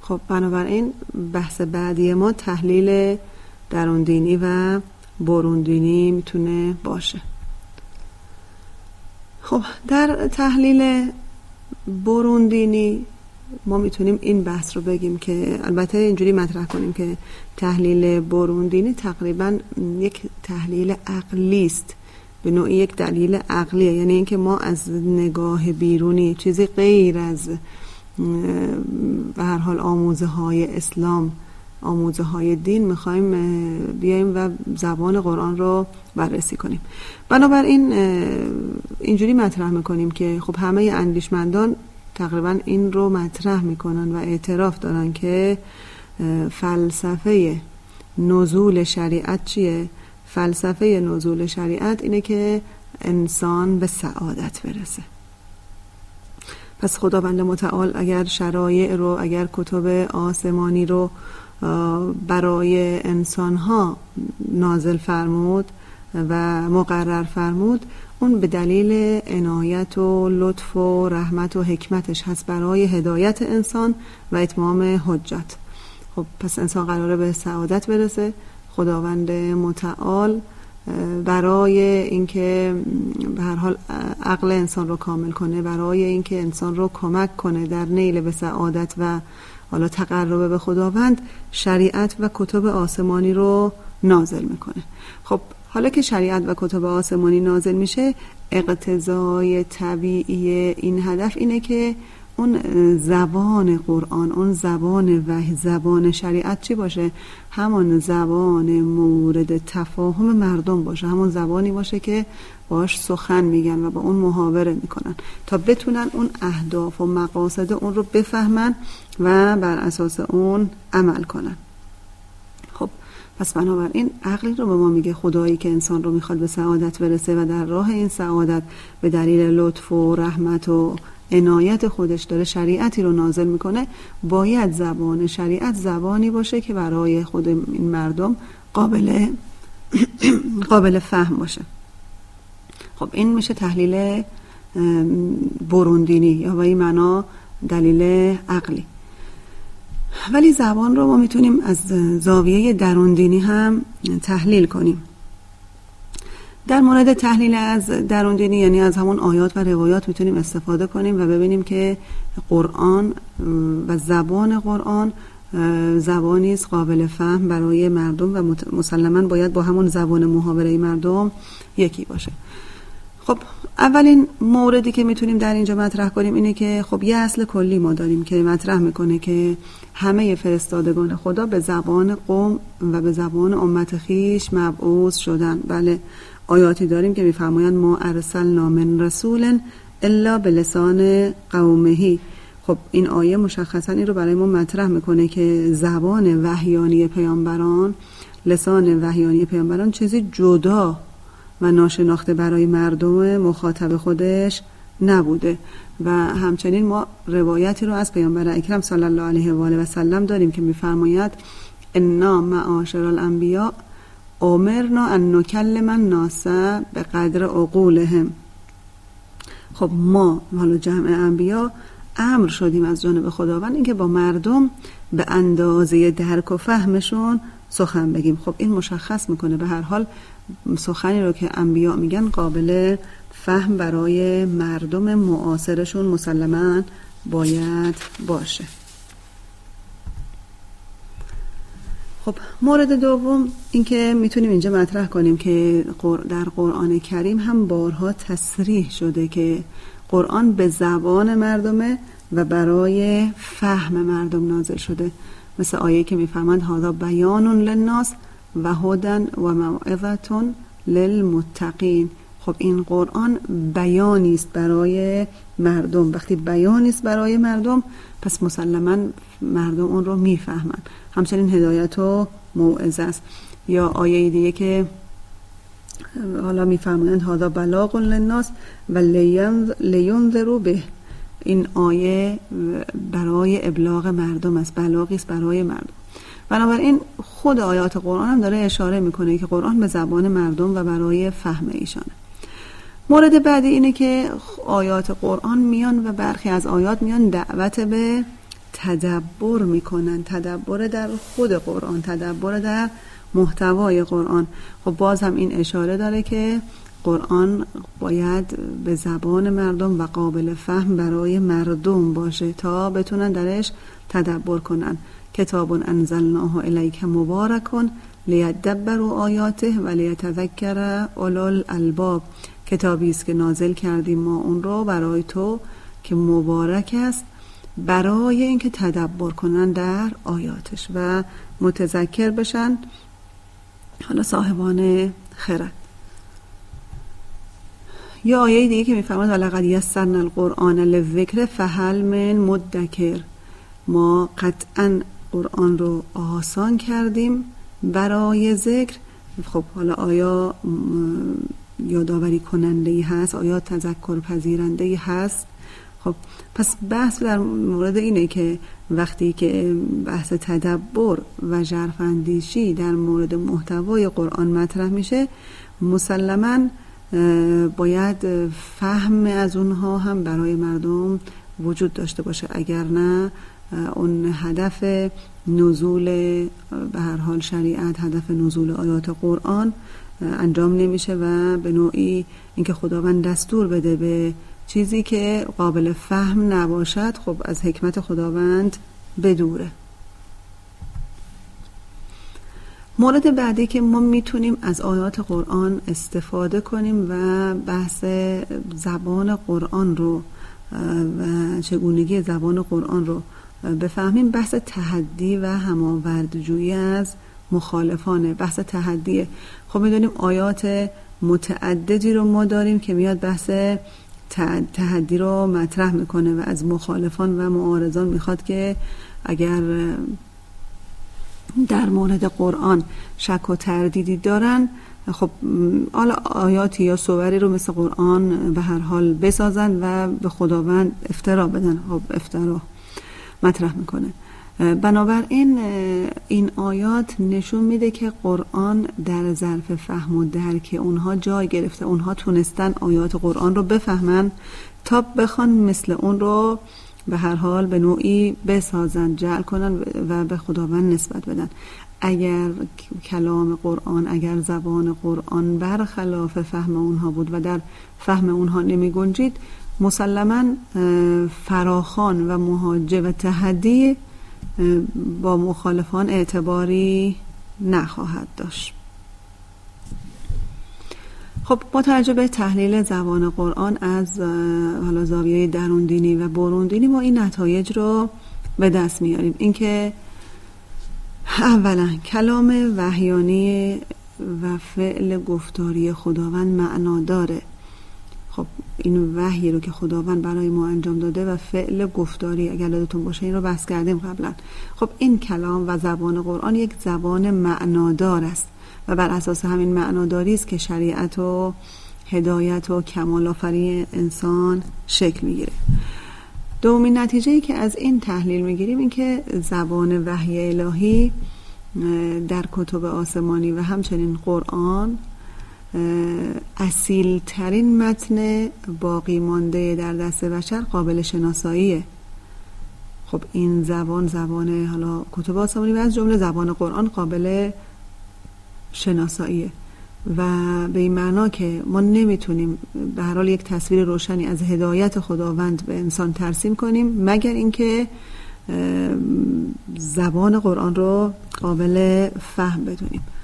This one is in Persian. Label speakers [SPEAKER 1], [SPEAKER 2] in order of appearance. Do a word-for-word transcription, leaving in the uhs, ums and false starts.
[SPEAKER 1] خب بنابراین بحث بعدی ما تحلیل درون دینی و برون دینی میتونه باشه. خب در تحلیل برون دینی ما میتونیم این بحث رو بگیم که البته اینجوری مطرح کنیم که تحلیل برون دینی تقریبا یک تحلیل عقلی است، به نوعی یک دلیل عقلیه، یعنی اینکه ما از نگاه بیرونی چیزی غیر از به هر حال آموزه های اسلام، آموزه های دین میخوایم بیایم و زبان قرآن رو بررسی کنیم. بنابراین اینجوری مطرح میکنیم که خب همه اندیشمندان تقریبا این رو مطرح میکنن و اعتراف دارن که فلسفه نزول شریعت چیه؟ فلسفه نزول شریعت اینه که انسان به سعادت برسه. پس خداوند متعال اگر شرایع رو، اگر کتب آسمانی رو برای انسانها نازل فرمود و مقرر فرمود، اون به دلیل عنایت و لطف و رحمت و حکمتش هست برای هدایت انسان و اتمام حجت. خب پس انسان قراره به سعادت برسه. خداوند متعال برای اینکه به هر حال عقل انسان رو کامل کنه، برای اینکه انسان رو کمک کنه در نیل به سعادت و حالا تقرب به خداوند، شریعت و کتب آسمانی رو نازل میکنه. خب حالا که شریعت و کتب آسمانی نازل میشه، اقتضای طبیعی این هدف اینه که اون زبان قرآن، اون زبان وحی، زبان شریعت چی باشه؟ همون زبان مورد تفاهم مردم باشه، همون زبانی باشه که باش سخن میگن و با اون محاوره میکنن تا بتونن اون اهداف و مقاصد اون رو بفهمن و بر اساس اون عمل کنن. خب پس بنابراین عقلی رو به ما میگه خدایی که انسان رو میخواد به سعادت برسه و در راه این سعادت به دلیل لطف و رحمت و عنایت خودش داره شریعتی رو نازل میکنه، باید زبان شریعت زبانی باشه که برای خود این مردم قابل قابل فهم باشه. خب این میشه تحلیل بروندینی یا به این معنا دلیل عقلی. ولی زبان رو ما میتونیم از زاویه دروندینی هم تحلیل کنیم. در مورد تحلیل از دروندینی یعنی از همون آیات و روایات میتونیم استفاده کنیم و ببینیم که قرآن و زبان قرآن زبانی است قابل فهم برای مردم و مسلماً باید با همون زبان محاوره مردم یکی باشه. خب اولین موردی که میتونیم در اینجا مطرح کنیم اینه که خب یه اصل کلی ما داریم که مطرح میکنه که همه فرستادگان خدا به زبان قوم و به زبان امت خیش مبعوث شدن. بله آیاتی داریم که میفرمایند ما ارسلنا من رسول الا بلسان قومه. خب این آیه مشخصا این رو برای ما مطرح میکنه که زبان وحیانی پیامبران، لسان وحیانی پیامبران چیزی جدا و ناشناخته برای مردم مخاطب خودش نبوده. و همچنین ما روایتی رو از پیامبر اکرم صلی الله علیه و آله و سلم داریم که میفرماید انا معاشر الانبیاء امرنا ان نکلم الناس به قدر عقولهم. خب ما حالا جمع انبیا امر شدیم از جانب خداوند اینکه با مردم به اندازه درک و فهمشون سخن بگیم. خب این مشخص میکنه به هر حال سخنی رو که انبیا میگن قابل فهم برای مردم معاصرشون مسلماً باید باشه. خب مورد دوم این که میتونیم اینجا مطرح کنیم که در قرآن کریم هم بارها تصریح شده که قرآن به زبان مردمه و برای فهم مردم نازل شده، مثل آیه که میفرماند هذا بیان للناس و هدی و موعظه للمتقین. خب این قرآن بیانی است برای مردم. وقتی بیانی است برای مردم پس مسلماً مردم اون رو میفهمن. همچنین هدایت و موعظه است. یا آیه دیگه که حالا میفرمایند هذا بلاغ للناس و لینذروا به. این آیه برای ابلاغ مردم است، بلاغی است برای مردم. بنابراین خود آیات قرآن هم داره اشاره میکنه که قرآن به زبان مردم و برای فهم ایشانه. مورد بعدی اینه که آیات قرآن میان و برخی از آیات میان دعوت به تدبر میکنن، تدبر در خود قرآن، تدبر در محتوای قرآن. خب باز هم این اشاره داره که قرآن باید به زبان مردم و قابل فهم برای مردم باشه تا بتونن درش تدبر کنن. کتاب انزلناه الیک مبارک لیدبروا آیاته و لیتذکر اولو الالباب. کتابی است که نازل کردیم ما اون رو برای تو که مبارک است برای اینکه تدبر کنن در آیاتش و متذکر بشن، حالا صاحبان خرد. یا آیه دیگه که میفرماد ولقد یسرنا القرآن للذکر فهل من مدکر. ما قطعا قرآن رو آسان کردیم برای ذکر. خب حالا آیا یادآوری کننده ای هست؟ آیا تذکر پذیرنده ای هست؟ خب پس بحث در مورد اینه که وقتی که بحث تدبر و ژرف اندیشی در مورد محتوای قرآن مطرح میشه، مسلماً باید فهم از اونها هم برای مردم وجود داشته باشه، اگر نه اون هدف نزول به هر حال شریعت، هدف نزول آیات قرآن انجام نمیشه و به نوعی اینکه خداوند دستور بده به چیزی که قابل فهم نباشد، خب از حکمت خداوند بدوره. مورد بعدی که ما میتونیم از آیات قرآن استفاده کنیم و بحث زبان قرآن رو و چگونگی زبان قرآن رو بفهمیم، بحث تحدی و هماوردجویی از مخالفانه. بحث تحدیه. خب میدونیم آیات متعددی رو ما داریم که میاد بحث تحدی رو مطرح میکنه و از مخالفان و معارضان میخواد که اگر در مورد قرآن شک و تردیدی دارن، خب حالا آیاتی یا سوری رو مثل قرآن به هر حال بسازن و به خداوند افترا بدن. خب افترا مطرح میکنه. بنابراین این آیات نشون میده که قرآن در ظرف فهم و درک اونها جای گرفته. اونها تونستن آیات قرآن رو بفهمن تا بخوان مثل اون رو به هر حال به نوعی بسازن، جعل کنن و به خداوند نسبت بدن. اگر کلام قرآن، اگر زبان قرآن برخلاف فهم اونها بود و در فهم اونها نمی گنجید، مسلماً فراخوان و مهاجه و تحدی با مخالفان اعتباری نخواهد داشت. خب با توجه به تحلیل زبان قرآن از حالا زاویه درون دینی و برون دینی ما این نتایج رو به دست میاریم. اینکه اولا کلام وحیانی و فعل گفتاری خداوند معنا داره. خب این وحی رو که خداوند برای ما انجام داده و فعل گفتاری، اگر یادتون باشه این رو بحث کردیم قبلا. خب این کلام و زبان قرآن یک زبان معنادار است و بر اساس همین معناداری است که شریعت و هدایت و کمال آفرین انسان شکل میگیره. دومین نتیجه‌ای که از این تحلیل میگیریم این که زبان وحی الهی در کتب آسمانی و همچنین قرآن اصیل ترین متن باقی مانده در دست بشر قابل شناساییه. خب این زبان زبان حالا کتب آسمانی و از جمله زبان قرآن قابل شناساییه و به این معنا که ما نمیتونیم به هر حال یک تصویر روشنی از هدایت خداوند به انسان ترسیم کنیم مگر اینکه زبان قرآن رو قابل فهم بدونیم.